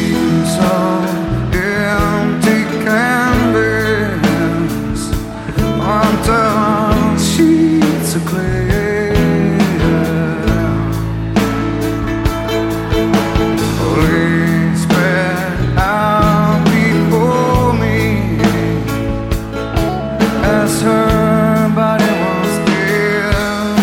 of empty canvas onto sheets of clay. Lay spread out before me as her body was still.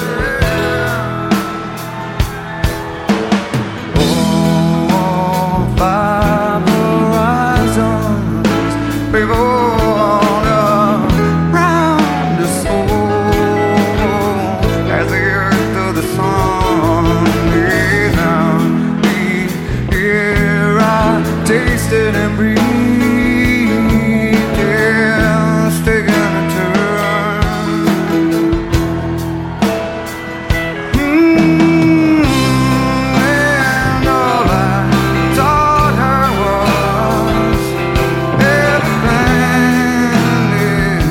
Oh, five horizons revolved around the soul as the earth to the sun. Here I tasted and breathed, yes, taking a turn. And all I taught her was everything.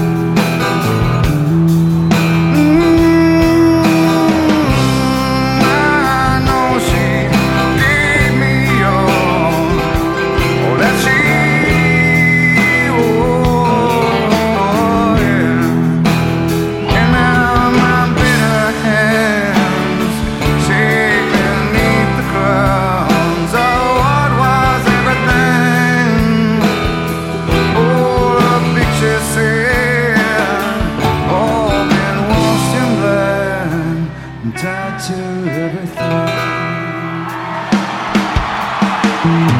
I know she gave me all that she, oh yeah. And now my bitter hands shake beneath the crowns of what was everything. Oh, the picture said, all been washed in blood and tied to everything.